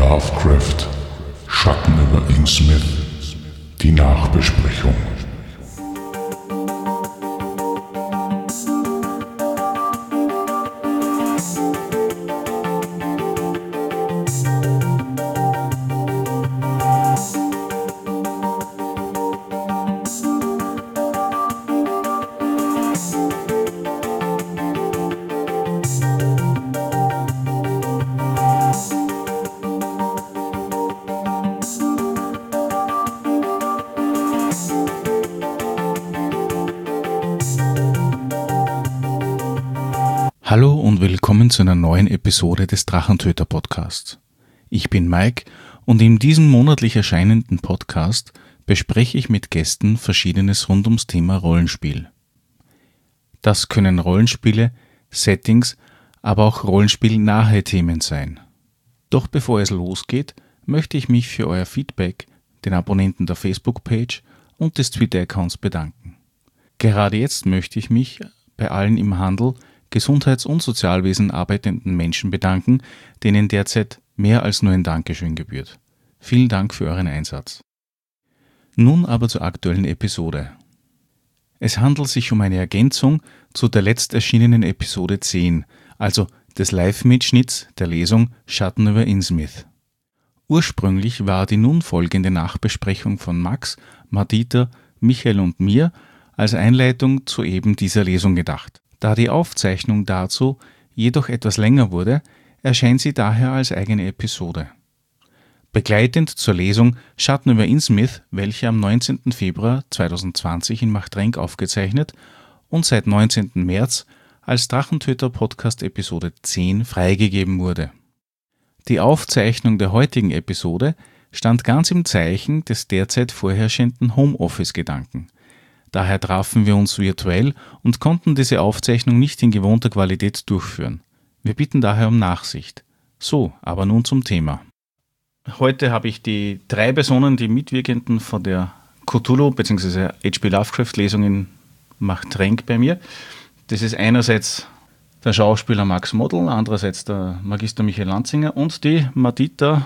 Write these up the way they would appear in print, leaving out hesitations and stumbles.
Lovecraft, Schatten über Innsmouth, die Nachbesprechung. Hallo und willkommen zu einer neuen Episode des Drachentöter Podcasts. Ich bin Mike und in diesem monatlich erscheinenden Podcast bespreche ich mit Gästen Verschiedenes rund ums Thema Rollenspiel. Das können Rollenspiele, Settings, aber auch rollenspielnahe Themen sein. Doch bevor es losgeht, möchte ich mich für euer Feedback, den Abonnenten der Facebook-Page und des Twitter-Accounts bedanken. Gerade jetzt möchte ich mich bei allen im Handel, Gesundheits- und Sozialwesen arbeitenden Menschen bedanken, denen derzeit mehr als nur ein Dankeschön gebührt. Vielen Dank für euren Einsatz. Nun aber zur aktuellen Episode. Es handelt sich um eine Ergänzung zu der letzt erschienenen Episode 10, also des Live-Mitschnitts der Lesung Schatten über Innsmouth. Ursprünglich war die nun folgende Nachbesprechung von Max, Madita, Michael und mir als Einleitung zu eben dieser Lesung gedacht. Da die Aufzeichnung dazu jedoch etwas länger wurde, erscheint sie daher als eigene Episode. Begleitend zur Lesung Schatten über Innsmouth, welche am 19. Februar 2020 in Machtrenk aufgezeichnet und seit 19. März als Drachentöter Podcast Episode 10 freigegeben wurde. Die Aufzeichnung der heutigen Episode stand ganz im Zeichen des derzeit vorherrschenden Homeoffice-Gedanken. Daher trafen wir uns virtuell und konnten diese Aufzeichnung nicht in gewohnter Qualität durchführen. Wir bitten daher um Nachsicht. So, aber nun zum Thema. Heute habe ich die 3 Personen, die Mitwirkenden von der Cthulhu bzw. H.P. Lovecraft-Lesung in Machtrenk bei mir. Das ist einerseits der Schauspieler Max Modl, andererseits der Magister Michael Lanzinger und die Madita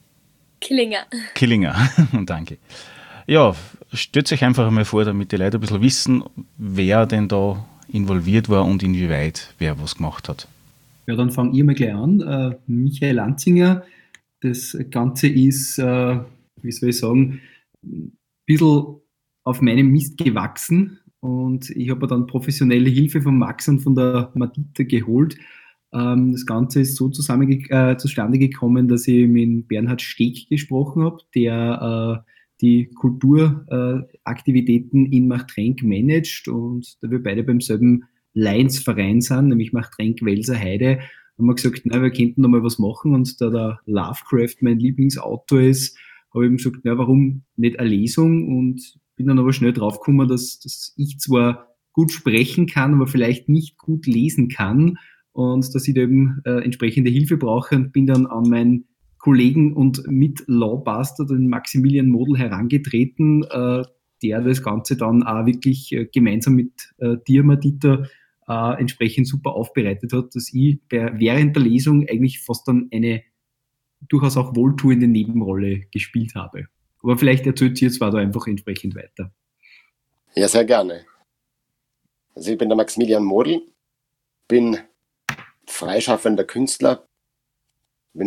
Killinger. Danke. Ja, stellt euch einfach einmal vor, damit die Leute ein bisschen wissen, wer denn da involviert war und inwieweit wer was gemacht hat. Ja, dann fange ich mal gleich an. Michael Lanzinger, das Ganze ist, wie soll ich sagen, ein bisschen auf meinem Mist gewachsen und ich habe dann professionelle Hilfe von Max und von der Madita geholt. Das Ganze ist so zustande gekommen, dass ich mit Bernhard Steg gesprochen habe, der die Kulturaktivitäten in Machtrenk managt und da wir beide beim selben Lions-Verein sind, nämlich Machtrenk-Welser Heide, haben wir gesagt, na, wir könnten noch mal was machen und da der Lovecraft mein Lieblingsautor ist, habe ich ihm gesagt, na, warum nicht eine Lesung und bin dann aber schnell draufgekommen, dass ich zwar gut sprechen kann, aber vielleicht nicht gut lesen kann und dass ich da eben entsprechende Hilfe brauche und bin dann an meinen Kollegen und mit Lawbuster, den Maximilian Modl, herangetreten, der das Ganze dann auch wirklich gemeinsam mit dir, Madita, entsprechend super aufbereitet hat, dass ich während der Lesung eigentlich fast dann eine durchaus auch wohltuende Nebenrolle gespielt habe. Aber vielleicht erzählt sie jetzt da einfach entsprechend weiter. Ja, sehr gerne. Also ich bin der Maximilian Modl, bin freischaffender Künstler, in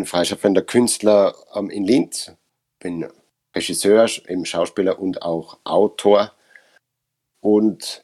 Linz, bin Regisseur, eben Schauspieler und auch Autor und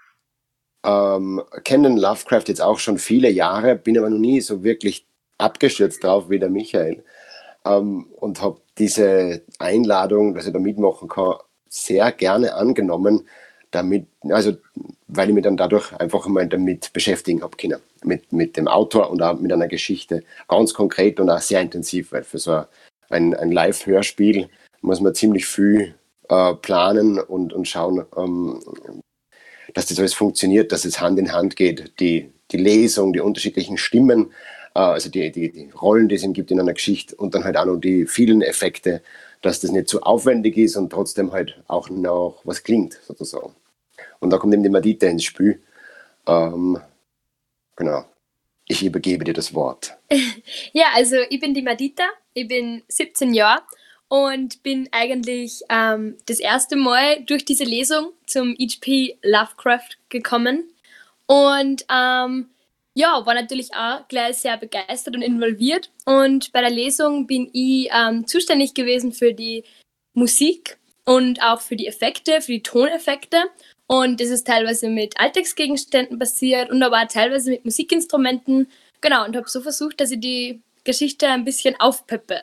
kenne Lovecraft jetzt auch schon viele Jahre, bin aber noch nie so wirklich abgestürzt drauf wie der Michael und habe diese Einladung, dass ich da mitmachen kann, sehr gerne angenommen, weil ich mich dann dadurch einfach mal damit beschäftigen habe können, mit dem Autor und auch mit einer Geschichte, ganz konkret und auch sehr intensiv, weil für so ein Live-Hörspiel muss man ziemlich viel planen und schauen, dass das alles funktioniert, dass es Hand in Hand geht, die Lesung, die unterschiedlichen Stimmen, also die Rollen, die es gibt in einer Geschichte und dann halt auch noch die vielen Effekte, dass das nicht zu aufwendig ist und trotzdem halt auch noch was klingt, sozusagen. Und da kommt eben die Madita ins Spiel. Genau. Ich übergebe dir das Wort. Ja, also ich bin die Madita, ich bin 17 Jahre und bin eigentlich das erste Mal durch diese Lesung zum H.P. Lovecraft gekommen und war natürlich auch gleich sehr begeistert und involviert. Und bei der Lesung bin ich zuständig gewesen für die Musik und auch für die Effekte, für die Toneffekte. Und das ist teilweise mit Alltagsgegenständen passiert und aber auch teilweise mit Musikinstrumenten. Genau, und habe so versucht, dass ich die Geschichte ein bisschen aufpeppe.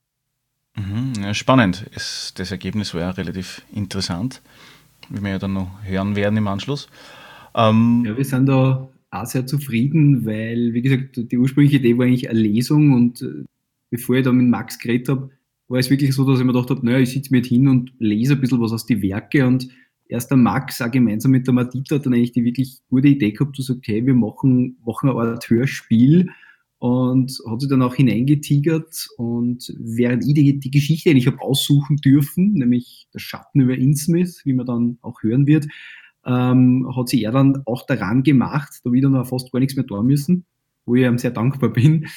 Ja, spannend. Das Ergebnis war ja relativ interessant, wie wir ja dann noch hören werden im Anschluss. Ja, wir sind da auch sehr zufrieden, weil, wie gesagt, die ursprüngliche Idee war eigentlich eine Lesung und bevor ich da mit Max geredet habe, war es wirklich so, dass ich mir gedacht habe, naja, ich sitze mir jetzt hin und lese ein bisschen was aus die Werke und erst der Max auch gemeinsam mit der Madita hat dann eigentlich die wirklich gute Idee gehabt, zu sagen, hey, wir machen eine Art Hörspiel und hat sich dann auch hineingetigert und während ich die Geschichte eigentlich habe aussuchen dürfen, nämlich der Schatten über Innsmouth, wie man dann auch hören wird, hat sich er dann auch daran gemacht, da wieder noch fast gar nichts mehr tun müssen, wo ich ihm sehr dankbar bin,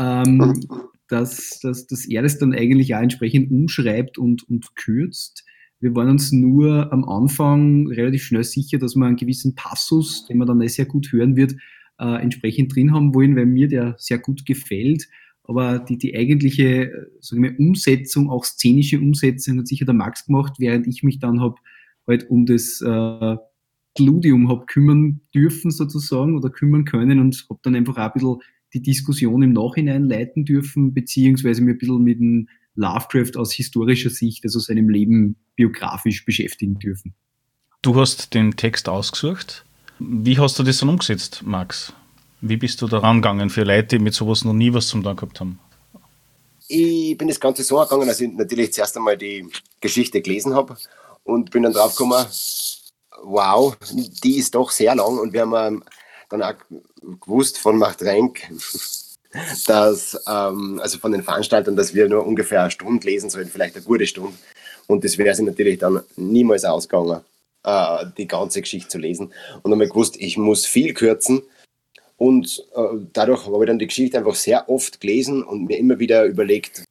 dass er das dann eigentlich auch entsprechend umschreibt und kürzt. Wir waren uns nur am Anfang relativ schnell sicher, dass wir einen gewissen Passus, den man dann sehr gut hören wird, entsprechend drin haben wollen, weil mir der sehr gut gefällt. Aber die eigentliche, sagen wir, Umsetzung, auch szenische Umsetzung, hat sicher der Max gemacht, während ich mich dann habe halt um das Ludium habe kümmern dürfen sozusagen oder kümmern können und habe dann einfach auch ein bisschen die Diskussion im Nachhinein leiten dürfen, beziehungsweise mir ein bisschen mit dem Lovecraft aus historischer Sicht, also seinem Leben biografisch beschäftigen dürfen. Du hast den Text ausgesucht. Wie hast du das dann umgesetzt, Max? Wie bist du da rangegangen für Leute, die mit sowas noch nie was zum Tun gehabt haben? Ich bin das Ganze so angegangen, dass ich natürlich zuerst einmal die Geschichte gelesen habe und bin dann drauf gekommen, wow, die ist doch sehr lang und wir haben dann auch gewusst von Machtrenk, dass, also von den Veranstaltern, dass wir nur ungefähr eine Stunde lesen sollen, vielleicht eine gute Stunde. Und das wäre sich natürlich dann niemals ausgegangen, die ganze Geschichte zu lesen. Und dann habe ich gewusst, ich muss viel kürzen. Und dadurch habe ich dann die Geschichte einfach sehr oft gelesen und mir immer wieder überlegt,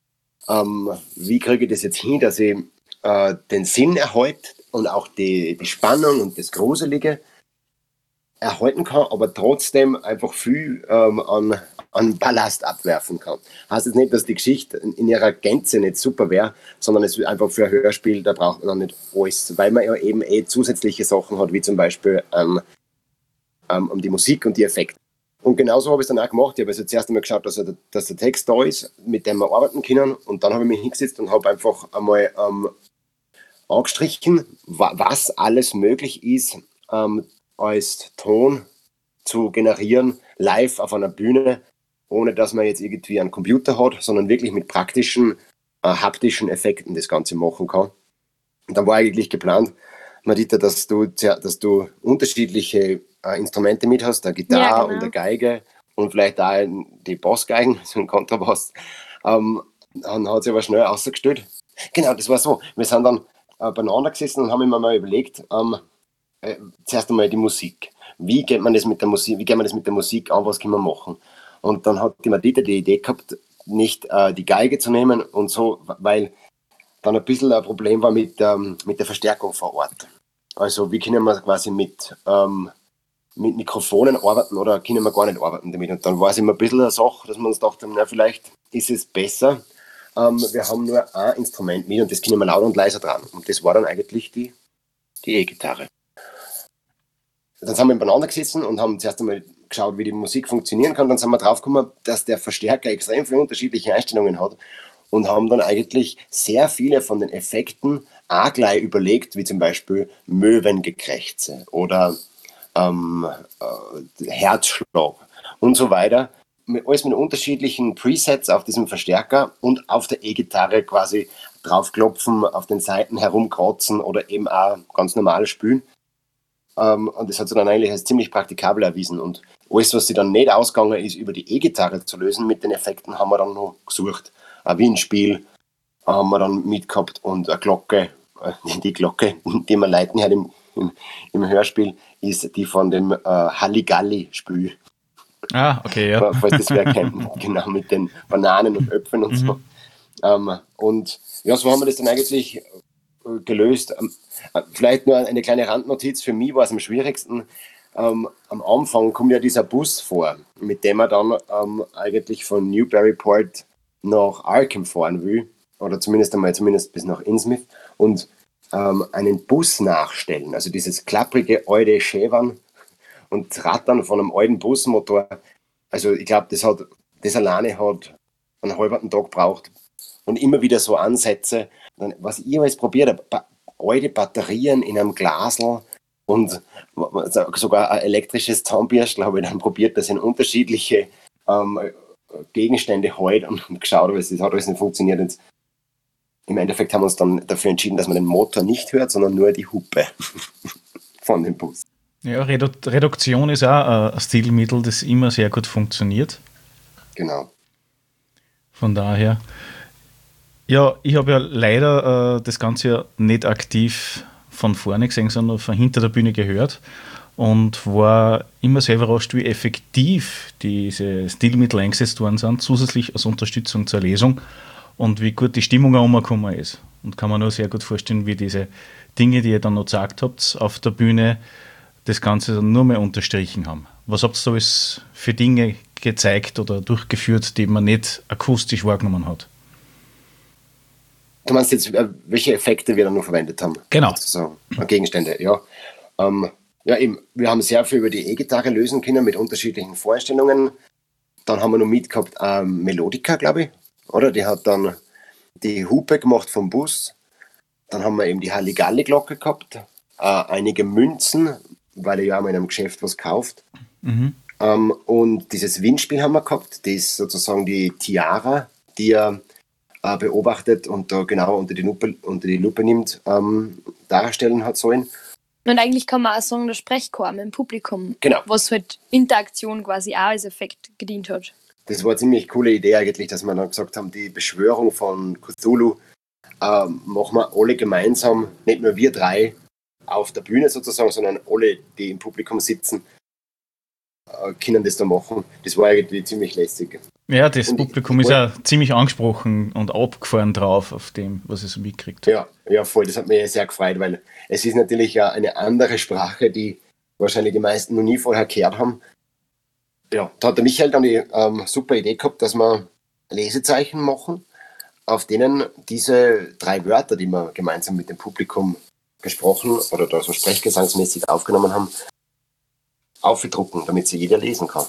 wie kriege ich das jetzt hin, dass ich den Sinn erhalte und auch die Spannung und das Gruselige erhalten kann, aber trotzdem einfach viel an Ballast abwerfen kann. Heißt jetzt nicht, dass die Geschichte in ihrer Gänze nicht super wäre, sondern es ist einfach für ein Hörspiel, da braucht man dann nicht alles, weil man ja eben zusätzliche Sachen hat, wie zum Beispiel die Musik und die Effekte. Und genauso habe ich es dann auch gemacht. Ich habe also zuerst einmal geschaut, dass der Text da ist, mit dem wir arbeiten können, und dann habe ich mich hingesetzt und habe einfach einmal angestrichen, was alles möglich ist, als Ton zu generieren, live auf einer Bühne, ohne dass man jetzt irgendwie einen Computer hat, sondern wirklich mit praktischen, haptischen Effekten das Ganze machen kann. Und dann war eigentlich geplant, Madita, dass du unterschiedliche Instrumente mit hast, eine Gitarre, ja, genau, und eine Geige und vielleicht auch die Bassgeigen, so ein Kontrabass. Dann hat sich aber schnell ausgestellt. Genau, das war so. Wir sind dann beieinander gesessen und haben immer mal überlegt, zuerst einmal die Musik. Wie geht man das mit der Musik an, was können wir machen? Und dann hat die Madita die Idee gehabt, nicht die Geige zu nehmen und so, weil dann ein bisschen ein Problem war mit der Verstärkung vor Ort. Also wie können wir quasi mit Mikrofonen arbeiten oder können wir gar nicht arbeiten damit? Und dann war es immer ein bisschen eine Sache, dass wir uns dachten, na, vielleicht ist es besser, wir haben nur ein Instrument mit und das können wir lauter und leiser dran. Und das war dann eigentlich die E-Gitarre. Dann sind wir beieinander gesessen und haben zuerst einmal geschaut, wie die Musik funktionieren kann. Dann sind wir draufgekommen, dass der Verstärker extrem viele unterschiedliche Einstellungen hat und haben dann eigentlich sehr viele von den Effekten auch gleich überlegt, wie zum Beispiel Möwengekrächze oder Herzschlag und so weiter. Alles mit unterschiedlichen Presets auf diesem Verstärker und auf der E-Gitarre quasi draufklopfen, auf den Seiten herumkratzen oder eben auch ganz normal spielen. Und das hat sich dann eigentlich als ziemlich praktikabel erwiesen. Und alles, was sich dann nicht ausgegangen ist, über die E-Gitarre zu lösen mit den Effekten, haben wir dann noch gesucht. Ein Windspiel haben wir dann mitgehabt und eine Glocke. Die Glocke, die wir leiten halt im Hörspiel, ist die von dem Halligalli-Spiel. Okay, ja. Falls das wer kennt, genau, mit den Bananen und Äpfeln und so. Und ja, so haben wir das dann eigentlich gelöst. Vielleicht nur eine kleine Randnotiz, für mich war es am schwierigsten. Am Anfang kommt ja dieser Bus vor, mit dem man dann eigentlich von Newburyport nach Arkham fahren will, oder zumindest bis nach Innsmouth, und einen Bus nachstellen, also dieses klapprige alte Schäbern und Rattern von einem alten Busmotor. Also ich glaube, das alleine hat einen halben Tag gebraucht. Und immer wieder so Ansätze, was ich alles probiert habe, alte Batterien in einem Glasl und sogar ein elektrisches Zahnbürstel habe ich dann probiert, das in unterschiedliche Gegenstände halt und geschaut, aber es hat alles nicht funktioniert. Und im Endeffekt haben wir uns dann dafür entschieden, dass man den Motor nicht hört, sondern nur die Hupe von dem Bus. Ja, Reduktion ist auch ein Stilmittel, das immer sehr gut funktioniert. Genau. Von daher. Ja, ich habe ja leider das Ganze ja nicht aktiv von vorne gesehen, sondern von hinter der Bühne gehört und war immer sehr überrascht, wie effektiv diese Stilmittel eingesetzt worden sind, zusätzlich als Unterstützung zur Lesung und wie gut die Stimmung auch umgekommen ist. Und kann man nur sehr gut vorstellen, wie diese Dinge, die ihr dann noch gesagt habt, auf der Bühne das Ganze dann nur mehr unterstrichen haben. Was habt ihr so alles für Dinge gezeigt oder durchgeführt, die man nicht akustisch wahrgenommen hat? Du meinst jetzt, welche Effekte wir dann noch verwendet haben? Genau. So, Gegenstände, ja. Ja, eben, wir haben sehr viel über die E-Gitarre lösen können mit unterschiedlichen Vorstellungen. Dann haben wir noch mitgehabt Melodica, glaube ich, oder? Die hat dann die Hupe gemacht vom Bus. Dann haben wir eben die Halligalli-Glocke gehabt, einige Münzen, weil er ja auch mal in einem Geschäft was kauft. Und dieses Windspiel haben wir gehabt, das ist sozusagen die Tiara, die er beobachtet und da genau unter die Lupe nimmt, darstellen hat sollen. Und eigentlich kann man auch sagen, der Sprechchor mit dem Publikum, genau, was halt Interaktion quasi auch als Effekt gedient hat. Das war eine ziemlich coole Idee eigentlich, dass wir dann gesagt haben, die Beschwörung von Cthulhu machen wir alle gemeinsam, nicht nur wir drei auf der Bühne sozusagen, sondern alle, die im Publikum sitzen, können das da machen. Das war irgendwie ziemlich lässig. Ja, das und Publikum ist ja ziemlich angesprochen und abgefahren drauf auf dem, was es so mitkriegt. Ja, voll. Das hat mich sehr gefreut, weil es ist natürlich ja eine andere Sprache, die wahrscheinlich die meisten noch nie vorher gehört haben. Ja, da hat der Michael dann die super Idee gehabt, dass wir Lesezeichen machen, auf denen diese 3 Wörter, die wir gemeinsam mit dem Publikum gesprochen oder da so sprechgesangsmäßig aufgenommen haben, aufgedrucken, damit sie jeder lesen kann.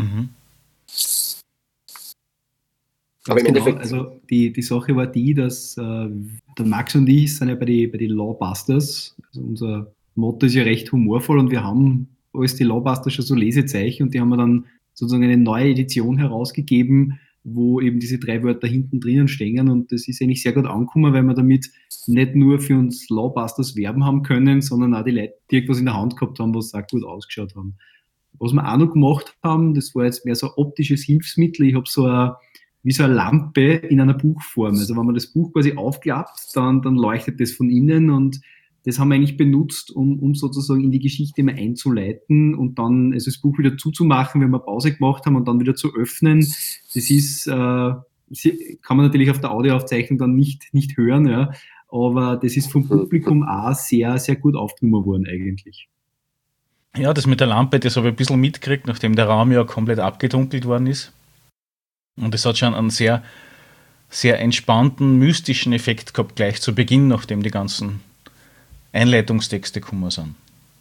Aber im Endeffekt, also die Sache war die, dass der Max und ich sind ja bei die Lawbusters. Also unser Motto ist ja recht humorvoll und wir haben als die Lawbusters schon so Lesezeichen und die haben wir dann sozusagen eine neue Edition herausgegeben, wo eben diese 3 Wörter hinten drinnen stehen und das ist eigentlich sehr gut angekommen, weil wir damit nicht nur für uns Lawbusters werben haben können, sondern auch die Leute, die irgendwas in der Hand gehabt haben, was auch gut ausgeschaut haben. Was wir auch noch gemacht haben, das war jetzt mehr so ein optisches Hilfsmittel. Ich habe wie so eine Lampe in einer Buchform. Also wenn man das Buch quasi aufklappt, dann leuchtet das von innen und das haben wir eigentlich benutzt, um sozusagen in die Geschichte mal einzuleiten und dann also das Buch wieder zuzumachen, wenn wir Pause gemacht haben und dann wieder zu öffnen. Das ist, kann man natürlich auf der Audioaufzeichnung dann nicht hören, ja, aber das ist vom Publikum auch sehr, sehr gut aufgenommen worden eigentlich. Ja, das mit der Lampe, das habe ich ein bisschen mitgekriegt, nachdem der Raum ja komplett abgedunkelt worden ist. Und es hat schon einen sehr, sehr entspannten, mystischen Effekt gehabt, gleich zu Beginn, nachdem die ganzen Einleitungstexte gekommen sind.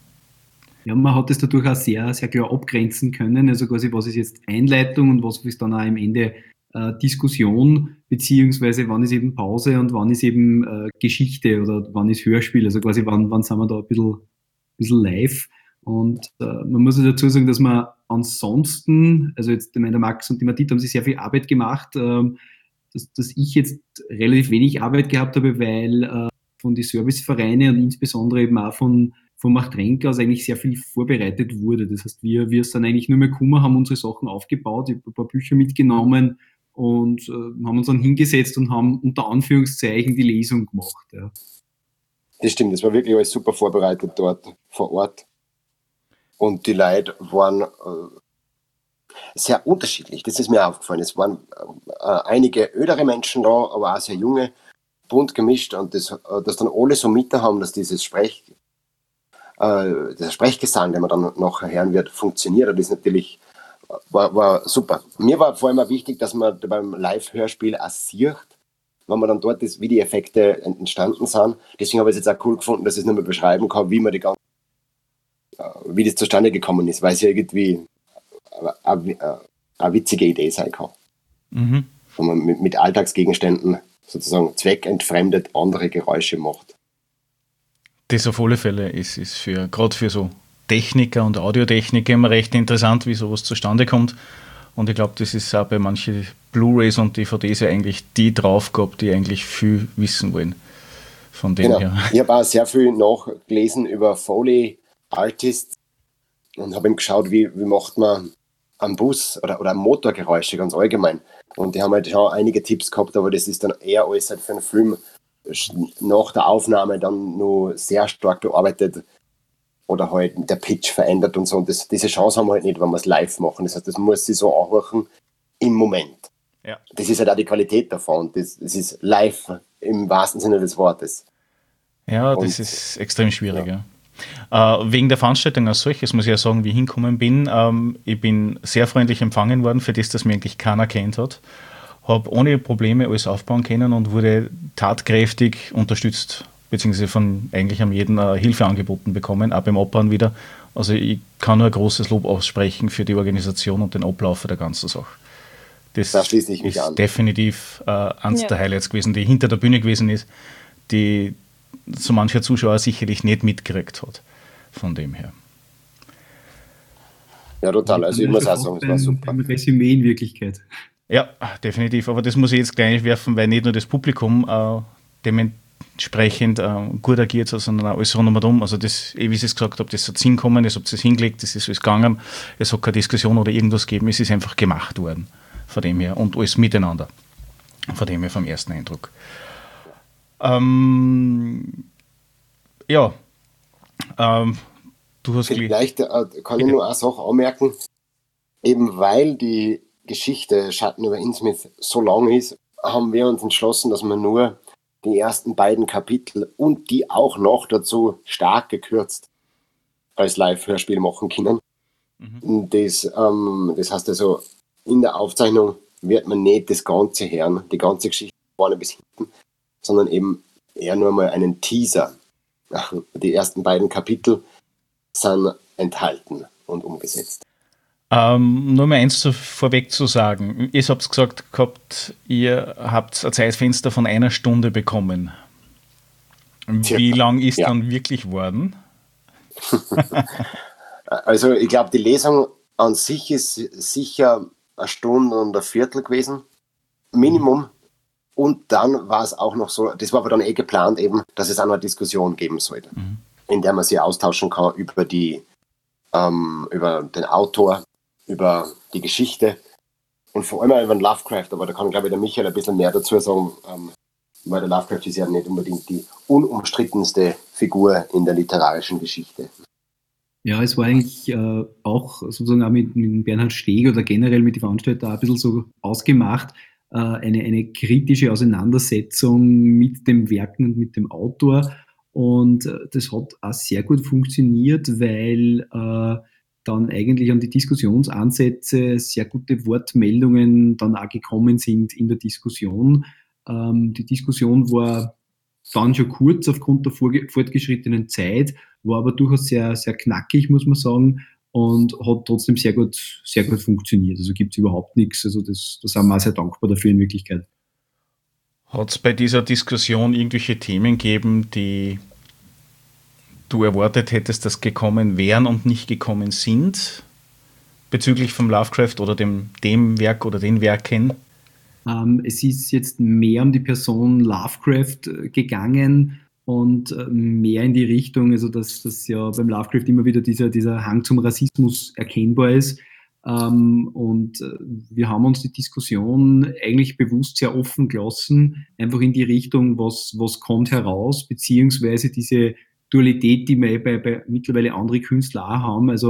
Ja, man hat das dadurch auch sehr, sehr klar abgrenzen können. Also quasi, was ist jetzt Einleitung und was ist dann auch am Ende Diskussion, beziehungsweise wann ist eben Pause und wann ist eben Geschichte oder wann ist Hörspiel. Also quasi, wann sind wir da ein bisschen live. Und man muss dazu sagen, dass man ansonsten, also jetzt der Max und die Madita haben sich sehr viel Arbeit gemacht, dass ich jetzt relativ wenig Arbeit gehabt habe, weil von den Servicevereinen und insbesondere eben auch von Macht Renk aus eigentlich sehr viel vorbereitet wurde. Das heißt, wir sind eigentlich nur mehr gekommen, haben unsere Sachen aufgebaut, ich habe ein paar Bücher mitgenommen und haben uns dann hingesetzt und haben unter Anführungszeichen die Lesung gemacht. Ja. Das stimmt, das war wirklich alles super vorbereitet dort vor Ort. Und die Leute waren Sehr unterschiedlich, das ist mir aufgefallen. Es waren einige ältere Menschen da, aber auch sehr junge, bunt gemischt und das dann alle so mit haben, dass dieser Sprechgesang, den man dann nachher hören wird, funktioniert. Und das natürlich war super. Mir war vor allem auch wichtig, dass man beim Live-Hörspiel auch sieht, wenn man dann dort ist, wie die Effekte entstanden sind. Deswegen habe ich es jetzt auch cool gefunden, dass ich es nicht mehr beschreiben kann, wie man wie das zustande gekommen ist, weil es ja irgendwie eine witzige Idee sein kann. Mhm. Wenn man mit Alltagsgegenständen sozusagen zweckentfremdet andere Geräusche macht. Das auf alle Fälle ist gerade für so Techniker und Audiotechniker immer recht interessant, wie sowas zustande kommt. Und ich glaube, das ist auch bei manchen Blu-rays und DVDs ja eigentlich die Draufgabe, die eigentlich viel wissen wollen. Von dem her. Ich habe auch sehr viel nachgelesen über Foley Artists und habe eben geschaut, wie macht man am Bus oder Motorgeräusche ganz allgemein. Und die haben halt schon einige Tipps gehabt, aber das ist dann eher alles halt für einen Film nach der Aufnahme dann nur sehr stark bearbeitet oder halt der Pitch verändert und so. Und diese Chance haben wir halt nicht, wenn wir es live machen. Das heißt, das muss sich so anhören im Moment. Ja. Das ist halt auch die Qualität davon. Das ist live im wahrsten Sinne des Wortes. Ja, das ist extrem schwierig. Ja. Wegen der Veranstaltung als solches muss ich ja sagen, wie ich hingekommen bin. Ich bin sehr freundlich empfangen worden, für das, dass mich eigentlich keiner kennt hat. Habe ohne Probleme alles aufbauen können und wurde tatkräftig unterstützt, beziehungsweise von eigentlich am jeden Hilfe angeboten bekommen, auch beim Abbauen wieder. Also ich kann nur ein großes Lob aussprechen für die Organisation und den Ablauf der ganzen Sache. Da schließe ich mich an. Definitiv eines der Highlights gewesen, die hinter der Bühne gewesen ist, die so mancher Zuschauer sicherlich nicht mitgekriegt hat. Von dem her. Ja, total. Also ich muss auch sagen, es war super. Ein Resümee in Wirklichkeit. Ja, definitiv. Aber das muss ich jetzt gleich werfen, weil nicht nur das Publikum dementsprechend gut agiert hat, sondern auch alles rundherum. Also das, wie ich es gesagt habe, das hat Sinn gekommen, es hat es hingelegt, das ist alles gegangen, es hat keine Diskussion oder irgendwas gegeben, es ist einfach gemacht worden. Von dem her. Und alles miteinander. Von dem her, vom ersten Eindruck. Du hast vielleicht kann ich nur eine Sache anmerken, eben weil die Geschichte Schatten über Innsmouth so lang ist, haben wir uns entschlossen, dass wir nur die ersten beiden Kapitel und die auch noch dazu stark gekürzt als Live-Hörspiel machen können. Mhm. Das heißt also, in der Aufzeichnung wird man nicht das Ganze hören, die ganze Geschichte vorne bis hinten, sondern eben eher nur mal einen Teaser. Die ersten beiden Kapitel sind enthalten und umgesetzt. Nur mal eins vorweg zu sagen. Ihr habt gesagt gehabt, ihr habt ein Zeitfenster von 1 Stunde bekommen. Wie lang ist dann wirklich worden? Also ich glaube, die Lesung an sich ist sicher 1 Stunde und ein Viertel gewesen. Minimum. Und dann war es auch noch so, das war aber dann geplant eben, dass es auch noch eine Diskussion geben sollte, in der man sich austauschen kann über über den Autor, über die Geschichte und vor allem auch über den Lovecraft, aber da kann, glaube ich, der Michael ein bisschen mehr dazu sagen, weil der Lovecraft ist ja nicht unbedingt die unumstrittenste Figur in der literarischen Geschichte. Ja, es war eigentlich auch sozusagen auch mit Bernhard Steg oder generell mit den Veranstaltern ein bisschen so ausgemacht, eine kritische Auseinandersetzung mit dem Werken und mit dem Autor. Und das hat auch sehr gut funktioniert, weil dann eigentlich an die Diskussionsansätze sehr gute Wortmeldungen dann auch gekommen sind in der Diskussion. Die Diskussion war dann schon kurz aufgrund der fortgeschrittenen Zeit, war aber durchaus sehr, sehr knackig, muss man sagen, und hat trotzdem sehr gut funktioniert. Also gibt es überhaupt nichts. Also da sind wir auch sehr dankbar dafür in Wirklichkeit. Hat es bei dieser Diskussion irgendwelche Themen gegeben, die du erwartet hättest, dass gekommen wären und nicht gekommen sind, bezüglich vom Lovecraft oder dem Werk oder den Werken? Es ist jetzt mehr um die Person Lovecraft gegangen und mehr in die Richtung, also dass ja beim Lovecraft immer wieder dieser Hang zum Rassismus erkennbar ist. Und wir haben uns die Diskussion eigentlich bewusst sehr offen gelassen, einfach in die Richtung, was kommt heraus, beziehungsweise diese Dualität, die wir bei mittlerweile andere Künstler auch haben. Also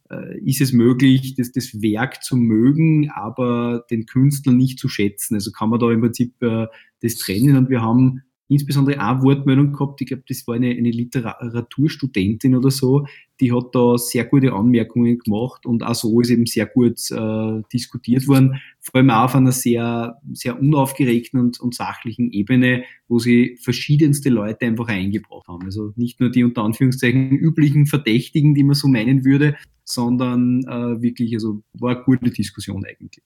ist es möglich, das Werk zu mögen, aber den Künstler nicht zu schätzen. Also kann man da im Prinzip das trennen. Und wir haben insbesondere eine Wortmeldung gehabt, ich glaube, das war eine Literaturstudentin oder so, die hat da sehr gute Anmerkungen gemacht und auch so ist eben sehr gut diskutiert worden, vor allem auch auf einer sehr, sehr unaufgeregten und sachlichen Ebene, wo sie verschiedenste Leute einfach eingebracht haben. Also nicht nur die unter Anführungszeichen üblichen Verdächtigen, die man so meinen würde, sondern wirklich, also war eine gute Diskussion eigentlich.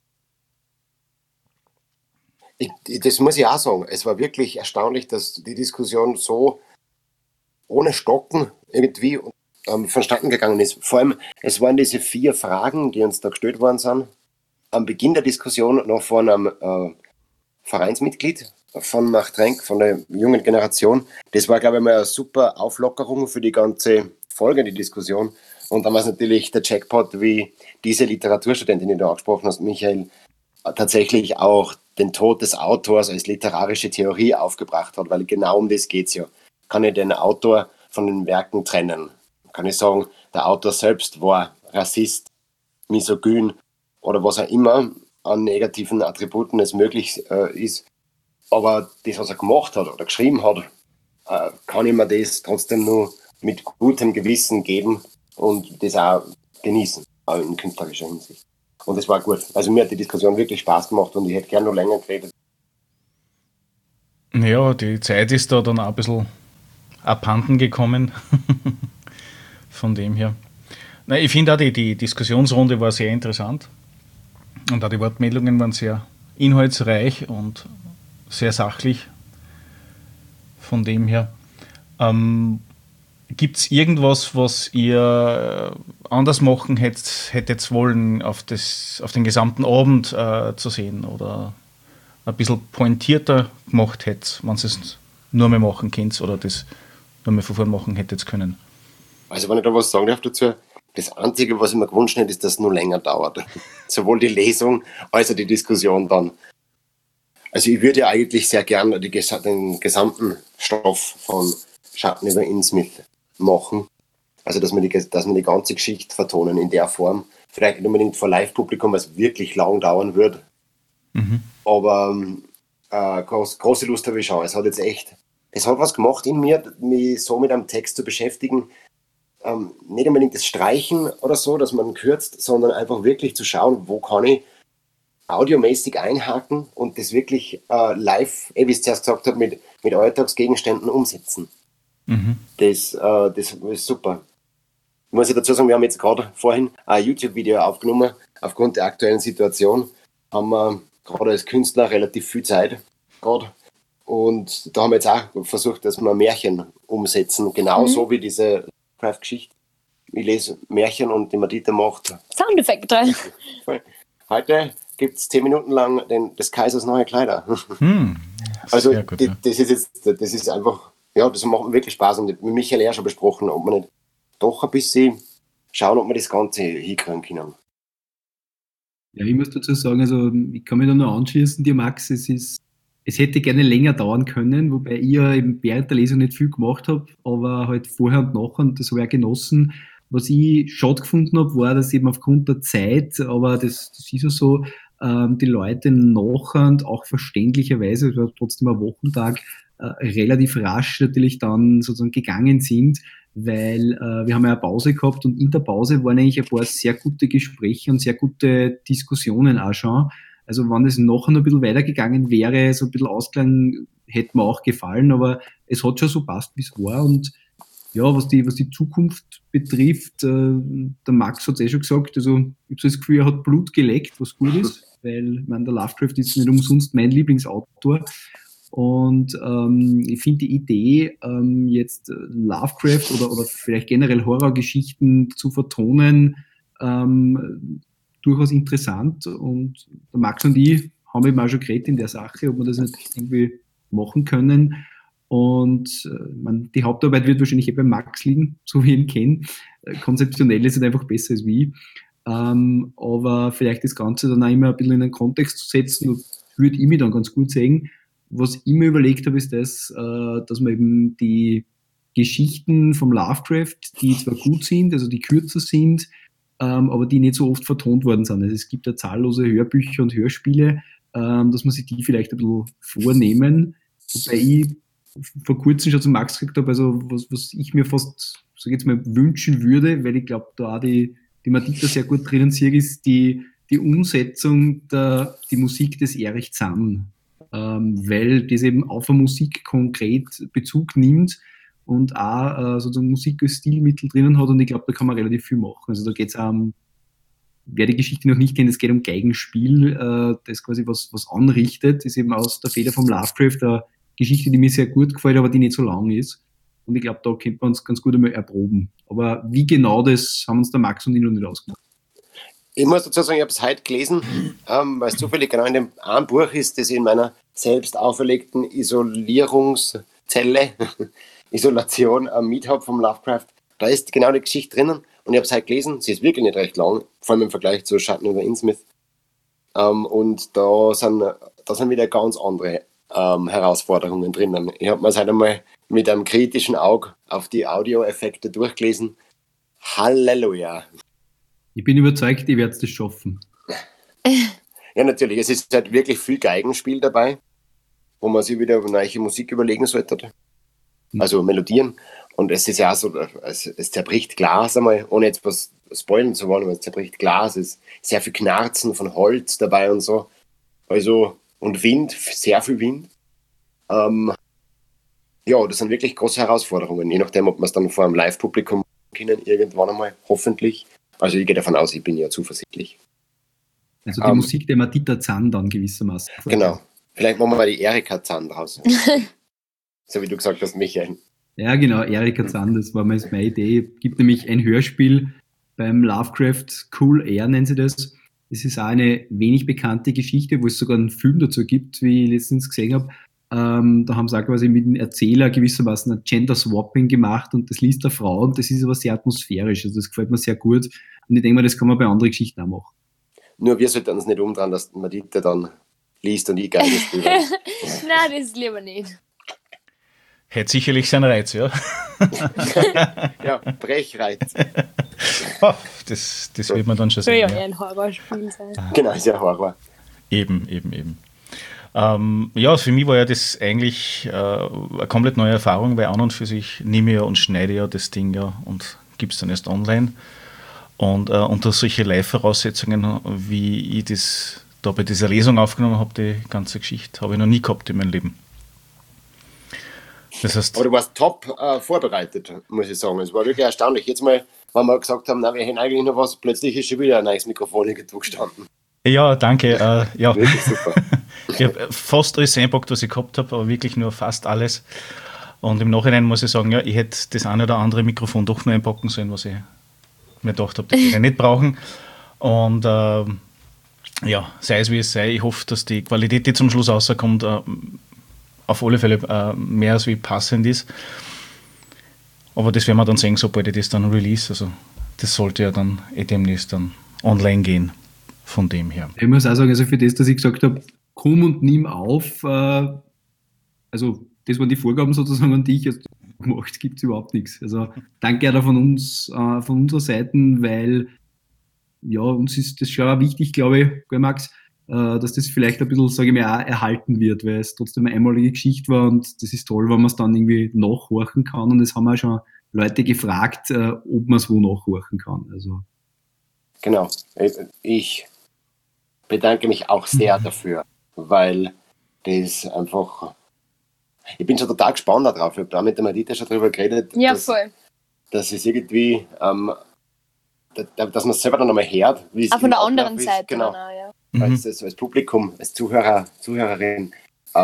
Das muss ich auch sagen. Es war wirklich erstaunlich, dass die Diskussion so ohne Stocken irgendwie vonstatten gegangen ist. Vor allem, es waren diese 4 Fragen, die uns da gestellt worden sind. Am Beginn der Diskussion noch von einem Vereinsmitglied von Machtrenk, von der jungen Generation. Das war, glaube ich, mal eine super Auflockerung für die ganze Folge, die Diskussion. Und dann war es natürlich der Jackpot, wie diese Literaturstudentin, die du angesprochen hast, Michael, tatsächlich auch den Tod des Autors als literarische Theorie aufgebracht hat, weil genau um das geht es ja. Kann ich den Autor von den Werken trennen? Kann ich sagen, der Autor selbst war Rassist, misogyn oder was auch immer an negativen Attributen es möglich ist. Aber das, was er gemacht hat oder geschrieben hat, kann ich mir das trotzdem nur mit gutem Gewissen geben und das auch genießen, auch in künstlerischer Hinsicht. Und das war gut. Also mir hat die Diskussion wirklich Spaß gemacht und ich hätte gerne noch länger geredet. Ja, die Zeit ist da dann auch ein bisschen abhanden gekommen. Von dem her. Na, ich finde auch, die Diskussionsrunde war sehr interessant. Und auch die Wortmeldungen waren sehr inhaltsreich und sehr sachlich. Von dem her. Gibt es irgendwas, was ihr anders machen hättet wollen, auf den gesamten Abend zu sehen oder ein bisschen pointierter gemacht hättet, wenn ihr es nur mehr machen könnt oder das nur mehr von vorn machen hättet können? Also wenn ich da was sagen darf dazu, das Einzige, was ich mir gewünscht hätte, ist, dass es nur länger dauert. Sowohl die Lesung als auch die Diskussion dann. Also ich würde ja eigentlich sehr gerne den gesamten Stoff von Schatten über Innsmouth machen. Also dass wir die ganze Geschichte vertonen in der Form. Vielleicht nicht unbedingt vor Live-Publikum, weil es wirklich lang dauern würde. Mhm. Aber große Lust habe ich schon. Es hat was gemacht in mir, mich so mit einem Text zu beschäftigen. Nicht unbedingt das Streichen oder so, dass man kürzt, sondern einfach wirklich zu schauen, wo kann ich audiomäßig einhaken und das wirklich live, wie ich es zuerst gesagt habe, mit Alltagsgegenständen umsetzen. Mhm. Das ist super. Ich muss dazu sagen, wir haben jetzt gerade vorhin ein YouTube-Video aufgenommen. Aufgrund der aktuellen Situation haben wir gerade als Künstler relativ viel Zeit gerade. Und da haben wir jetzt auch versucht, dass wir Märchen umsetzen, genauso wie diese Craft-Geschichte. Ich lese Märchen und die Madita macht Soundeffekte. Heute gibt es 10 Minuten lang des Kaisers neue Kleider. Also gut, das ist einfach, ja, das macht mir wirklich Spaß. Und mit Michael ja schon besprochen, ob wir nicht doch ein bisschen schauen, ob wir das Ganze hinkriegen können. Ja, ich muss dazu sagen, also ich kann mich da nur anschließen, dir Max, es hätte gerne länger dauern können, wobei ich ja eben während der Lesung nicht viel gemacht habe, aber halt vorher und nachher, und das habe ich auch genossen. Was ich schade gefunden habe, war, dass eben aufgrund der Zeit, aber das ist ja so, die Leute nachher auch verständlicherweise, es war trotzdem ein Wochentag, relativ rasch natürlich dann sozusagen gegangen sind, weil wir haben ja eine Pause gehabt und in der Pause waren eigentlich ein paar sehr gute Gespräche und sehr gute Diskussionen auch schon. Also wenn es nachher noch ein bisschen weitergegangen wäre, so ein bisschen Ausklang hätte mir auch gefallen, aber es hat schon so passt, wie es war. Und ja, was die Zukunft betrifft, der Max hat es schon gesagt, also ich habe so das Gefühl, er hat Blut geleckt, was gut ist, weil ich meine, der Lovecraft ist nicht umsonst mein Lieblingsautor. Und ich finde die Idee, jetzt Lovecraft oder vielleicht generell Horrorgeschichten zu vertonen, durchaus interessant. Und der Max und ich haben eben auch schon geredet in der Sache, ob wir das nicht irgendwie machen können. Und die Hauptarbeit wird wahrscheinlich bei Max liegen, so wie ich ihn kenne. Konzeptionell ist es einfach besser als wie. Aber vielleicht das Ganze dann auch immer ein bisschen in einen Kontext zu setzen, würde ich mich dann ganz gut sehen. Was ich mir überlegt habe, ist das, dass man eben die Geschichten vom Lovecraft, die zwar gut sind, also die kürzer sind, aber die nicht so oft vertont worden sind. Also es gibt ja zahllose Hörbücher und Hörspiele, dass man sich die vielleicht ein bisschen vornehmen. Wobei ich vor kurzem schon zu Max gesagt habe, also was ich mir fast, sag ich jetzt mal, wünschen würde, weil ich glaube, da auch die Madita sehr gut drinnen sieht, ist die Umsetzung die Musik des Erich Zann, weil das eben auf eine Musik konkret Bezug nimmt und auch sozusagen Musik als Stilmittel drinnen hat, und ich glaube, da kann man relativ viel machen. Also da geht es auch wer die Geschichte noch nicht kennt, es geht um Geigenspiel, das quasi was anrichtet, ist eben aus der Feder vom Lovecraft eine Geschichte, die mir sehr gut gefällt, aber die nicht so lang ist. Und ich glaube, da könnte man uns ganz gut einmal erproben. Aber wie genau, das haben uns der Max und ich noch nicht ausgemacht. Ich muss dazu sagen, ich habe es heute gelesen, weil es zufällig genau in dem einen Buch ist, das in meiner selbst auferlegten Isolierungszelle, Isolation mit habe vom Lovecraft. Da ist genau die Geschichte drinnen und ich habe es heute gelesen. Sie ist wirklich nicht recht lang, vor allem im Vergleich zu Schatten über Innsmouth. Und da sind wieder ganz andere Herausforderungen drinnen. Ich habe mir es heute einmal mit einem kritischen Auge auf die Audioeffekte durchgelesen. Halleluja! Ich bin überzeugt, ich werde es schaffen. Ja, natürlich. Es ist halt wirklich viel Geigenspiel dabei, wo man sich wieder neue Musik überlegen sollte. Also Melodien. Und es ist ja auch so, es zerbricht Glas einmal, ohne jetzt was spoilern zu wollen, aber es zerbricht Glas. Es ist sehr viel Knarzen von Holz dabei und so. Also, und Wind, sehr viel Wind. Ja, das sind wirklich große Herausforderungen, je nachdem, ob man es dann vor einem Live-Publikum können, irgendwann einmal, hoffentlich. Also ich gehe davon aus, ich bin ja zuversichtlich. Also die Musik der Madita Zann dann gewissermaßen. Genau. Vielleicht machen wir mal die Erika Zann draus. So wie du gesagt hast, Michael. Ja, genau, Erika Zann, das war meine Idee. Es gibt nämlich ein Hörspiel beim Lovecraft, Cool Air nennen sie das. Es ist auch eine wenig bekannte Geschichte, wo es sogar einen Film dazu gibt, wie ich letztens gesehen habe. Da haben sie auch quasi mit dem Erzähler gewissermaßen ein Gender-Swapping gemacht und das liest eine Frau und das ist aber sehr atmosphärisch. Also das gefällt mir sehr gut und ich denke mal, das kann man bei anderen Geschichten auch machen. Nur wir sollten uns nicht umdrehen, dass Madita dann liest und ich Geige spiele. Nein, das lieber nicht. Hätte sicherlich seinen Reiz, ja. Ja, Brechreiz. Oh, das wird man dann schon sehen. Soll ja ein Horrorspiel sein. Genau, ist ja Horror. Eben. Ja, für mich war ja das eigentlich eine komplett neue Erfahrung, weil an und für sich nehme ich ja und schneide ja das Ding ja und gebe es dann erst online. Und unter solche Live-Voraussetzungen, wie ich das da bei dieser Lesung aufgenommen habe, die ganze Geschichte, habe ich noch nie gehabt in meinem Leben. Das heißt, aber du warst top vorbereitet, muss ich sagen. Es war wirklich erstaunlich. Jetzt mal, wenn wir gesagt haben, na, wir hätten eigentlich noch was, plötzlich ist schon wieder ein neues Mikrofon irgendwo gestanden. Ja, danke. Ja. Wirklich super. Ich habe fast alles einpackt, was ich gehabt habe, aber wirklich nur fast alles. Und im Nachhinein muss ich sagen, ja, ich hätte das eine oder andere Mikrofon doch nur einpacken sollen, was ich mir gedacht habe, das wir nicht brauchen. Und ja, sei es wie es sei, ich hoffe, dass die Qualität, die zum Schluss rauskommt, auf alle Fälle mehr als wie passend ist. Aber das werden wir dann sehen, sobald ich das dann release. Also das sollte ja dann demnächst dann online gehen, von dem her. Ich muss auch sagen, also für das, dass ich gesagt habe, komm und nimm auf, also das waren die Vorgaben sozusagen an dich, also gemacht gibt es überhaupt nichts. Also danke auch von uns, von unserer Seite, weil ja, uns ist das schon auch wichtig, glaube ich, gell, Max, dass das vielleicht ein bisschen, sage ich mal, auch erhalten wird, weil es trotzdem eine einmalige Geschichte war und das ist toll, wenn man es dann irgendwie nachhorchen kann und es haben auch schon Leute gefragt, ob man es wo nachhorchen kann. Also. Genau. Ich bedanke mich auch sehr dafür, weil das einfach, ich bin schon total gespannt darauf. Ich habe da mit der Madita schon drüber geredet, Ja, voll. dass es irgendwie, dass man es selber dann nochmal hört, wie es Auch von der im anderen Ablauf Seite. ist. Genau. Dann auch, ja. Als Publikum, als Zuhörer, Zuhörerin,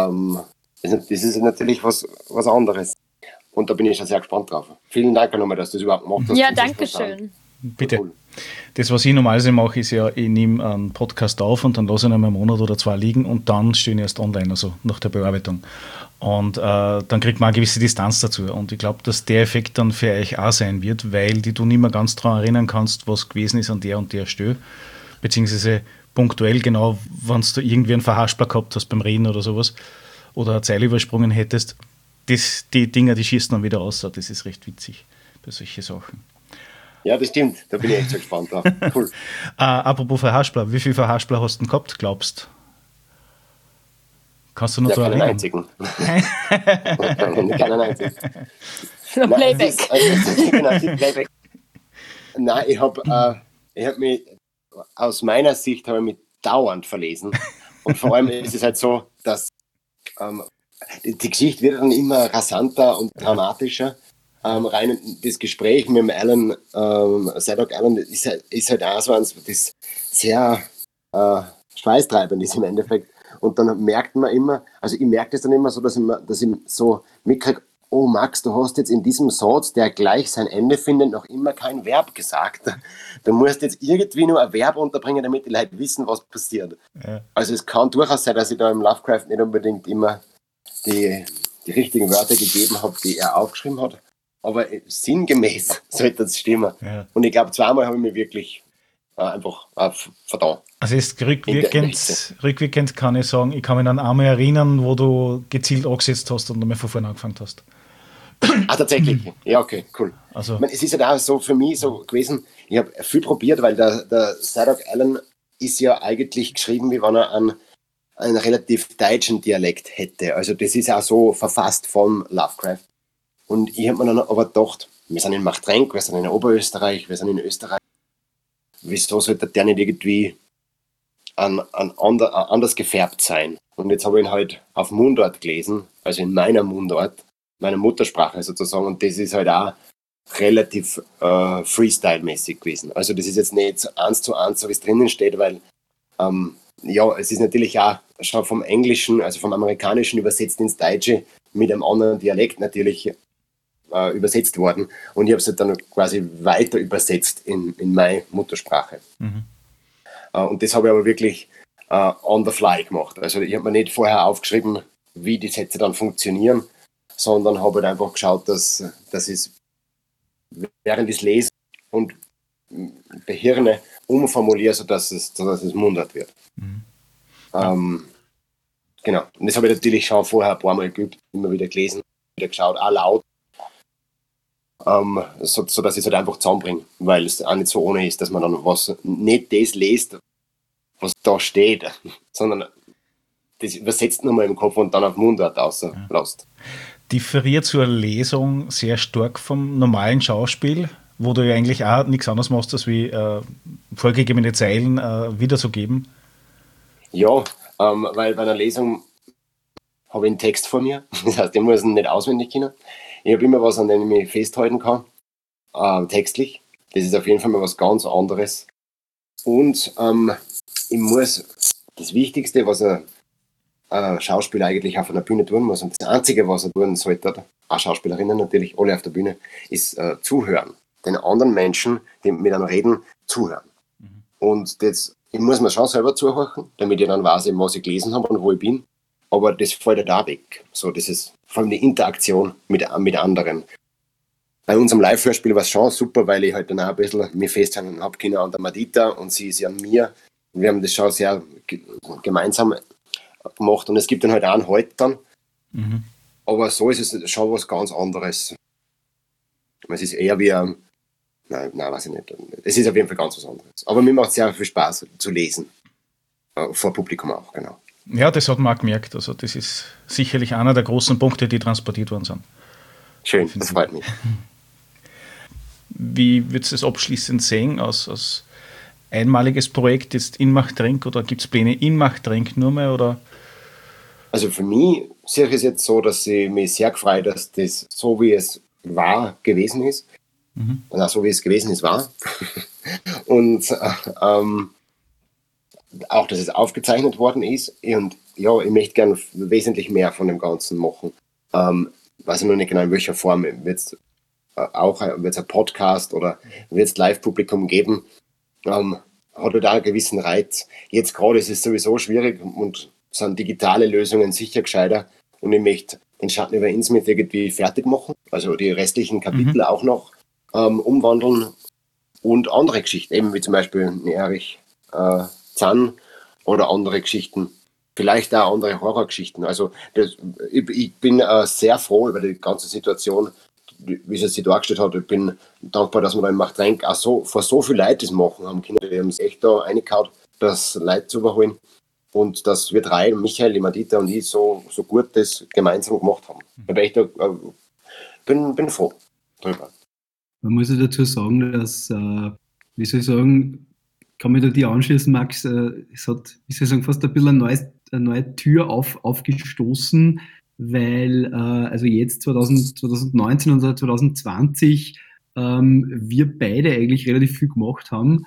das ist natürlich was anderes. Und da bin ich schon sehr gespannt drauf. Vielen Dank nochmal, dass du das überhaupt gemacht hast. Ja, danke schön. Bitte. Cool. Das, was ich normalerweise mache, ist ja, ich nehme einen Podcast auf und dann lasse ich ihn einen Monat oder zwei liegen und dann stehen erst online, also nach der Bearbeitung. Und dann kriegt man eine gewisse Distanz dazu. Und ich glaube, dass der Effekt dann für euch auch sein wird, weil du nicht mehr ganz daran erinnern kannst, was gewesen ist an der und der Stelle. Beziehungsweise punktuell genau, wenn du irgendwie einen Verhaspler gehabt hast beim Reden oder sowas oder eine Zeile übersprungen hättest, die Dinger, die schießen dann wieder aus. Das ist recht witzig bei solchen Sachen. Ja, das stimmt. Da bin ich echt so gespannt drauf. Cool. Apropos Verhaspler, wie viel Verhaspler hast du denn gehabt, glaubst du? Kannst du noch so keinen erinnern? einzigen. Keinen einzigen. Playback. Genau, Playback. Nein, ich habe mich, aus meiner Sicht habe ich mich dauernd verlesen. Und vor allem ist es halt so, dass die Geschichte wird dann immer rasanter und dramatischer. Rein das Gespräch mit dem Alan, Zadok Alan, ist halt auch so eins, das sehr schweißtreibend ist im Endeffekt. Und dann merkt man immer, also ich merke das dann immer so, dass ich so mitkriege, oh Max, du hast jetzt in diesem Satz, der gleich sein Ende findet, noch immer kein Verb gesagt. Du musst jetzt irgendwie nur ein Verb unterbringen, damit die Leute wissen, was passiert. Ja. Also es kann durchaus sein, dass ich da im Lovecraft nicht unbedingt immer die richtigen Wörter gegeben habe, die er aufgeschrieben hat. Aber sinngemäß sollte das stimmen. Ja. Und ich glaube, zweimal habe ich mich wirklich einfach verdammt. Also ist rückwirkend kann ich sagen, ich kann mich an einmal erinnern, wo du gezielt angesetzt hast und nochmal von vorne angefangen hast. Tatsächlich? Ja, okay, cool. Also. Ich meine, es ist halt auch so für mich so gewesen, ich habe viel probiert, weil der Zadok Alan ist ja eigentlich geschrieben, wie wenn er einen relativ deutschen Dialekt hätte. Also das ist auch so verfasst von Lovecraft. Und ich habe mir dann aber gedacht, wir sind in Machtrenk, wir sind in Oberösterreich, wir sind in Österreich. Wieso sollte der nicht irgendwie anders gefärbt sein? Und jetzt habe ich ihn halt auf Mundart gelesen, also in meiner Mundart, meiner Muttersprache sozusagen. Und das ist halt auch relativ Freestyle-mäßig gewesen. Also das ist jetzt nicht 1:1, so wie es drinnen steht, weil es ist natürlich auch schon vom Englischen, also vom Amerikanischen übersetzt ins Deutsche mit einem anderen Dialekt natürlich übersetzt worden. Und ich habe es halt dann quasi weiter übersetzt in meine Muttersprache. Mhm. Und das habe ich aber wirklich on the fly gemacht. Also ich habe mir nicht vorher aufgeschrieben, wie die Sätze dann funktionieren, sondern habe halt einfach geschaut, dass ich während ich lese und behirne umformuliere, sodass es Mundart wird. Mhm. Genau. Und das habe ich natürlich schon vorher ein paar Mal geübt, immer wieder gelesen, wieder geschaut, auch laut. So dass ich es halt einfach zusammenbringe, weil es auch nicht so ohne ist, dass man dann nicht das liest, was da steht, sondern das übersetzt nochmal im Kopf und dann auf Mundart auslässt. Differiert zur Lesung sehr stark vom normalen Schauspiel, wo du ja eigentlich auch nichts anderes machst, als wie vorgegebene Zeilen wiederzugeben? Ja, weil bei einer Lesung habe ich einen Text vor mir, das heißt, ich muss ihn nicht auswendig kennen. Ich habe immer was, an dem ich mich festhalten kann, textlich. Das ist auf jeden Fall mal was ganz anderes. Und ich muss das Wichtigste, was ein Schauspieler eigentlich auf einer Bühne tun muss, und das Einzige, was er tun sollte, auch Schauspielerinnen natürlich, alle auf der Bühne, ist zuhören. Den anderen Menschen, die mit einem reden, zuhören. Mhm. Und ich muss mir schon selber zuhören, damit ich dann weiß, was ich gelesen habe und wo ich bin. Aber das fällt ja da weg. So, das ist vor allem die Interaktion mit anderen. Bei unserem Live-Hörspiel war es schon super, weil ich halt dann auch ein bisschen mir festhalten habe können an der Madita und sie ist ja an mir. Wir haben das schon sehr gemeinsam gemacht und es gibt dann halt auch einen Halt dann. Mhm. Aber so ist es schon was ganz anderes. Es ist eher wie nein, weiß ich nicht. Es ist auf jeden Fall ganz was anderes. Aber mir macht es sehr viel Spaß zu lesen. Vor Publikum auch, genau. Ja, das hat man auch gemerkt. Also das ist sicherlich einer der großen Punkte, die transportiert worden sind. Schön, das freut mich. Wie würdest du das abschließend sehen als einmaliges Projekt jetzt in Machtrenk oder gibt es Pläne in Machtrenk nur mehr? Oder? Also für mich sehe ich es jetzt so, dass ich mich sehr freue, dass das so wie es war gewesen ist. Mhm. Und auch so wie es gewesen ist war. Und auch, dass es aufgezeichnet worden ist. Und ja, ich möchte gerne wesentlich mehr von dem Ganzen machen. Weiß ich noch nicht genau, in welcher Form. Wird es ein Podcast oder wird es Live-Publikum geben? Hat halt auch einen gewissen Reiz. Jetzt gerade ist es sowieso schwierig und sind digitale Lösungen sicher gescheiter. Und ich möchte den Schatten über Innsmouth irgendwie fertig machen. Also die restlichen Kapitel auch noch umwandeln. Und andere Geschichten, eben wie zum Beispiel Erich Zann oder andere Geschichten, vielleicht auch andere Horrorgeschichten. Also ich bin sehr froh über die ganze Situation, wie es sich dargestellt hat, ich bin dankbar, dass wir da im Machtrenk auch so, vor so viel Leuten das machen haben können. Wir haben es echt da reingehauen, das Leute zu überholen und dass wir drei, Michael, die Madita und ich, so gut das gemeinsam gemacht haben. Da bin ich bin froh drüber. Man muss ja dazu sagen, dass, wie soll ich sagen, kann mich da dir anschließen, Max, es hat, wie soll ich sagen, fast ein bisschen eine neue Tür aufgestoßen, weil also jetzt 2019 und 2020 wir beide eigentlich relativ viel gemacht haben,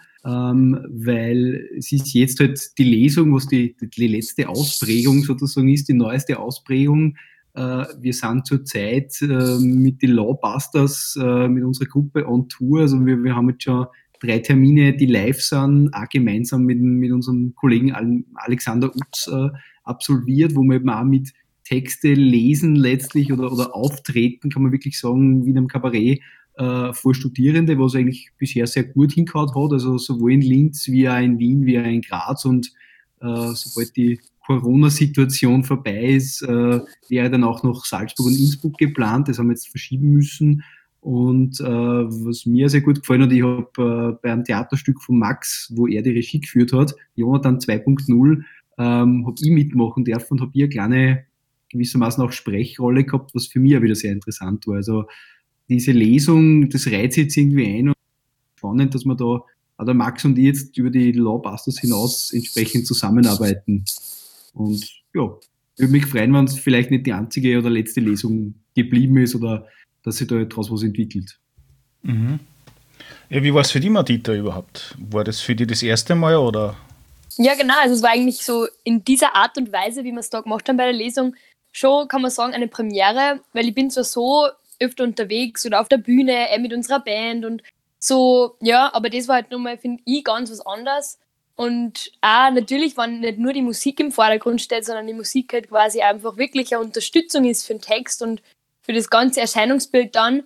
weil es ist jetzt halt die Lesung, was die letzte Ausprägung sozusagen ist, die neueste Ausprägung. Wir sind zurzeit mit den Lawbusters, mit unserer Gruppe on Tour, also wir haben jetzt schon 3 Termine, die live sind, auch gemeinsam mit unserem Kollegen Alexander Utz absolviert, wo wir eben auch mit Texte lesen letztlich oder auftreten, kann man wirklich sagen, wie in einem Kabarett vor Studierende, was eigentlich bisher sehr gut hingehauen hat, also sowohl in Linz wie auch in Wien, wie auch in Graz, und sobald die Corona-Situation vorbei ist, wäre dann auch noch Salzburg und Innsbruck geplant, das haben wir jetzt verschieben müssen. Und was mir sehr gut gefallen hat, ich habe bei einem Theaterstück von Max, wo er die Regie geführt hat, Jonathan 2.0, habe ich mitmachen dürfen und habe hier eine kleine, gewissermaßen auch Sprechrolle gehabt, was für mich auch wieder sehr interessant war. Also diese Lesung, das reizt jetzt irgendwie ein, und spannend, dass wir da, auch der Max und ich, jetzt über die Lawbusters hinaus entsprechend zusammenarbeiten. Und ja, ich würde mich freuen, wenn es vielleicht nicht die einzige oder letzte Lesung geblieben ist oder dass sich da daraus was entwickelt. Mhm. Ja, wie war es für die, Madita, überhaupt? War das für dich das erste Mal, oder? Ja, genau. Also es war eigentlich so in dieser Art und Weise, wie wir es da gemacht haben bei der Lesung, schon, kann man sagen, eine Premiere, weil ich bin zwar so öfter unterwegs oder auf der Bühne, mit unserer Band und so, ja, aber das war halt nochmal, finde ich, ganz was anderes. Und auch natürlich, wenn nicht nur die Musik im Vordergrund steht, sondern die Musik halt quasi einfach wirklich eine Unterstützung ist für den Text und für das ganze Erscheinungsbild dann,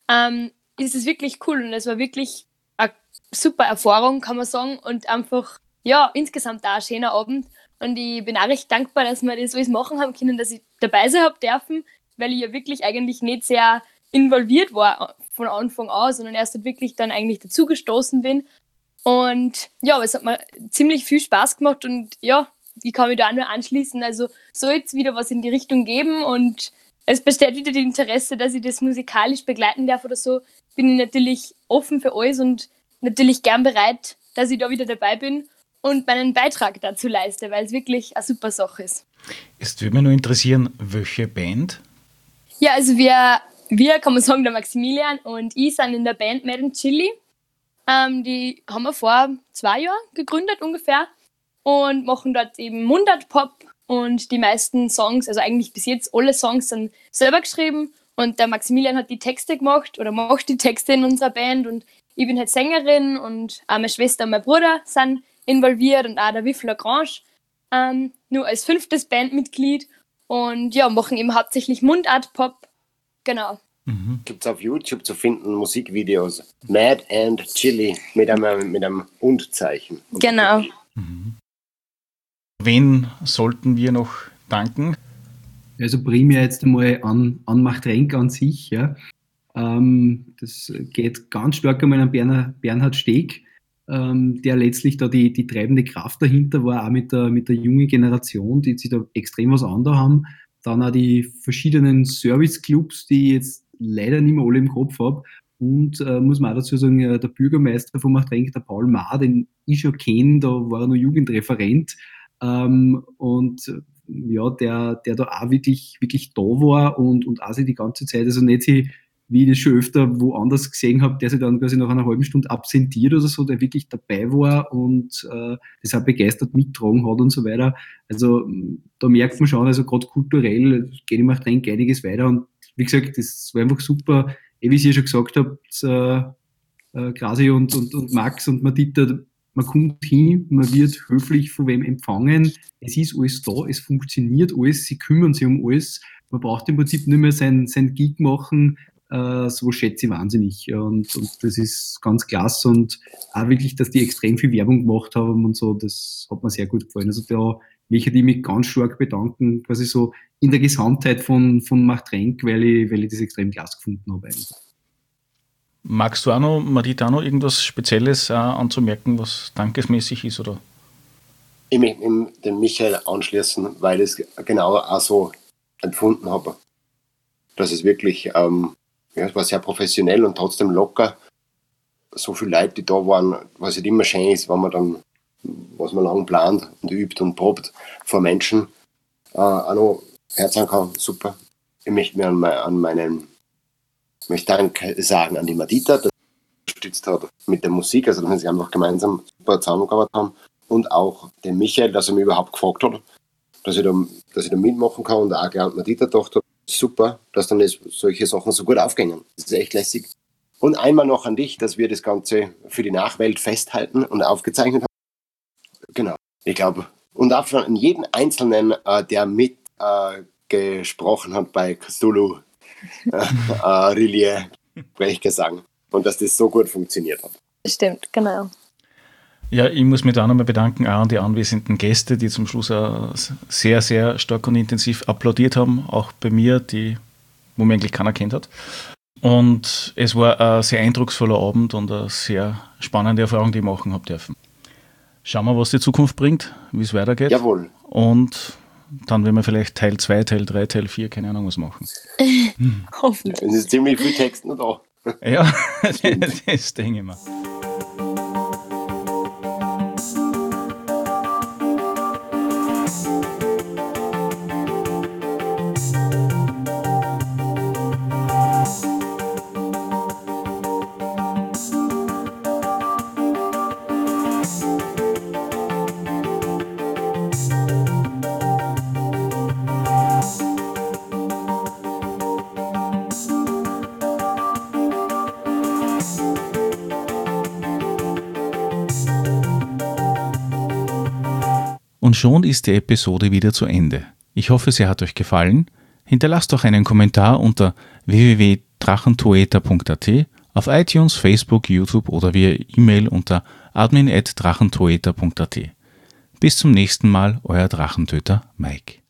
ist es wirklich cool. Und es war wirklich eine super Erfahrung, kann man sagen. Und einfach, ja, insgesamt auch ein schöner Abend. Und ich bin auch recht dankbar, dass wir das alles machen haben können, dass ich dabei sein habe dürfen, weil ich ja wirklich eigentlich nicht sehr involviert war von Anfang an, sondern erst wirklich dann eigentlich dazugestoßen bin. Und ja, es hat mir ziemlich viel Spaß gemacht und ja, ich kann mich da auch nur anschließen. Also soll jetzt wieder was in die Richtung geben und es besteht wieder das Interesse, dass ich das musikalisch begleiten darf oder so, bin ich natürlich offen für alles und natürlich gern bereit, dass ich da wieder dabei bin und meinen Beitrag dazu leiste, weil es wirklich eine super Sache ist. Es würde mich nur interessieren, welche Band? Ja, also wir kann man sagen, der Maximilian und ich sind in der Band Mad and Chili. Die haben wir vor 2 Jahren gegründet ungefähr und machen dort eben Mundart-Pop und die meisten Songs, also eigentlich bis jetzt alle Songs, sind selber geschrieben und der Maximilian hat die Texte gemacht oder macht die Texte in unserer Band und ich bin halt Sängerin und auch meine Schwester und mein Bruder sind involviert und auch der Wiff Lagrange, nur als 5. Bandmitglied und ja, machen eben hauptsächlich Mundart-Pop, genau. Gibt es auf YouTube zu finden Musikvideos. Mad and Chili mit einem Und-Zeichen. Genau. Wen sollten wir noch danken? Also primär jetzt einmal an Machtrenk an sich. Ja. Das geht ganz stark einmal an Bernhard Steg, der letztlich da die treibende Kraft dahinter war, auch mit der jungen Generation, die sich da extrem was anderes haben. Dann auch die verschiedenen Serviceclubs, die ich jetzt leider nicht mehr alle im Kopf habe. Und muss man auch dazu sagen, der Bürgermeister von Machtrenk, der Paul Maar, den ich schon kenne, da war er noch Jugendreferent. Und ja, der da auch wirklich da war und auch sich die ganze Zeit, also nicht wie ich das schon öfter woanders gesehen habe, der sich dann quasi nach einer halben Stunde absentiert oder so, der wirklich dabei war und das auch begeistert mittragen hat und so weiter. Also da merkt man schon, also gerade kulturell geht im Machtrenk einiges weiter und wie gesagt, das war einfach super, wie ich schon gesagt habe, Krasi und Max und Madita, man kommt hin, man wird höflich von wem empfangen, es ist alles da, es funktioniert alles, sie kümmern sich um alles, man braucht im Prinzip nicht mehr sein Gig machen, so schätze ich wahnsinnig und das ist ganz klasse und auch wirklich, dass die extrem viel Werbung gemacht haben und so, das hat mir sehr gut gefallen. Also da möchte ich mich ganz stark bedanken, quasi so in der Gesamtheit von Machtrenk, weil ich das extrem klasse gefunden habe eigentlich. Magst du auch noch, Marita, auch noch irgendwas Spezielles anzumerken, was dankesmäßig ist? Oder? Ich möchte den Michael anschließen, weil ich es genau auch so empfunden habe. Dass es wirklich, es war sehr professionell und trotzdem locker. So viele Leute, die da waren, was halt immer schön ist, wenn man dann, was man lang plant und übt und probt vor Menschen, auch noch herzhaben kann, super. Ich möchte mir ich möchte Dank sagen an die Madita, die unterstützt hat mit der Musik, also dass wir sich einfach gemeinsam super zusammengearbeitet haben, und auch den Michael, dass er mich überhaupt gefragt hat, dass ich da mitmachen kann, und auch gleich an Madita gedacht habe, super, dass dann solche Sachen so gut aufgehen. Das ist echt lässig. Und einmal noch an dich, dass wir das Ganze für die Nachwelt festhalten und aufgezeichnet haben. Genau, ich glaube. Und auch an jeden Einzelnen, der mit gesprochen hat bei Cthulhu Rillier Sprechgesang, und dass das so gut funktioniert hat. Stimmt, genau. Ja, ich muss mich da nochmal bedanken, auch an die anwesenden Gäste, die zum Schluss sehr, sehr stark und intensiv applaudiert haben, auch bei mir, wo mir eigentlich keiner kennt hat. Und es war ein sehr eindrucksvoller Abend und eine sehr spannende Erfahrung, die ich machen habe dürfen. Schauen wir, was die Zukunft bringt, wie es weitergeht. Jawohl. Und dann werden wir vielleicht Teil 2, Teil 3, Teil 4, keine Ahnung was machen. Hoffentlich. Es ist ziemlich viel Text noch da. Ja, das denke ich mir. Und schon ist die Episode wieder zu Ende. Ich hoffe, sie hat euch gefallen. Hinterlasst doch einen Kommentar unter www.drachentoeta.at, auf iTunes, Facebook, YouTube oder via E-Mail unter admin@drachentoeta.at. Bis zum nächsten Mal, euer Drachentöter Mike.